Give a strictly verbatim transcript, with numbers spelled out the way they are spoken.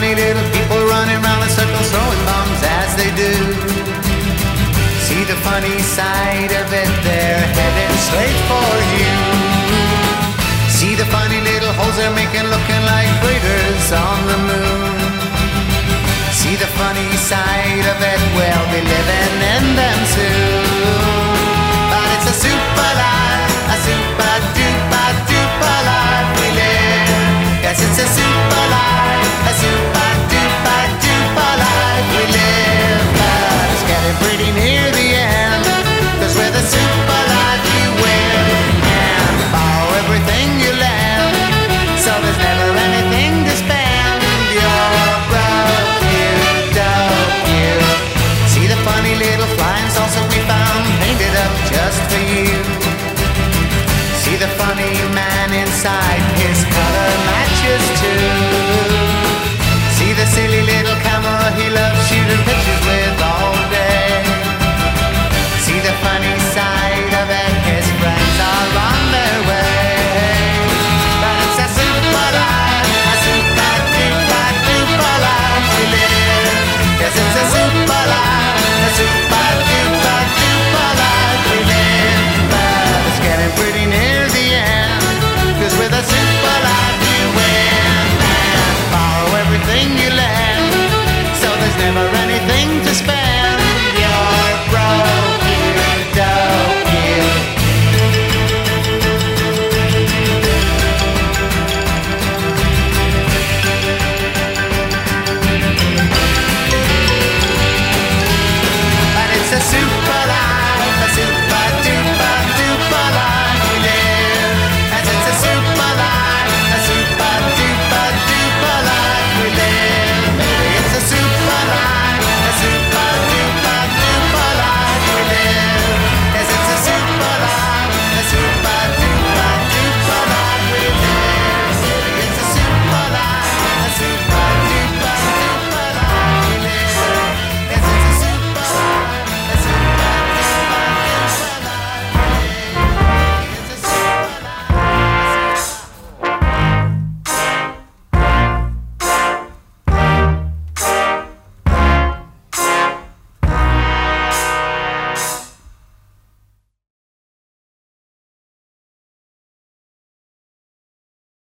funny little people running round in circles, throwing bombs as they do. See the funny side of it, they're heading straight for you. See the funny little holes they're making, looking like craters on the moon. See the funny side of it, we'll be living in them soon. But it's a super life, a super duper duper life we live. Yes, it's a super life, a super